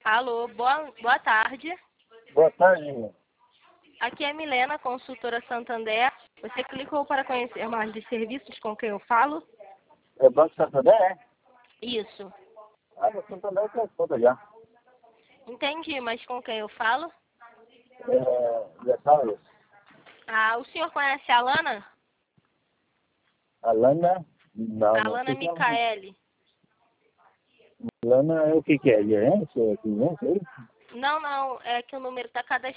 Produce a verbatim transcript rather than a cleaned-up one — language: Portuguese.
Alô, boa, boa tarde. Boa tarde, irmão. Aqui é Milena, consultora Santander. Você clicou para conhecer mais dos serviços com quem eu falo? É Banco Santander, é? Isso. Ah, no Santander eu tenho conta já. Entendi, mas com quem eu falo? É, já sabe, Ah, o senhor conhece a Alana? Alana, não, não Alana sei quem é. Micaeli. Alana é o que que é? Gerente? É cliente? É isso? Não, não, é que o número está cadastrado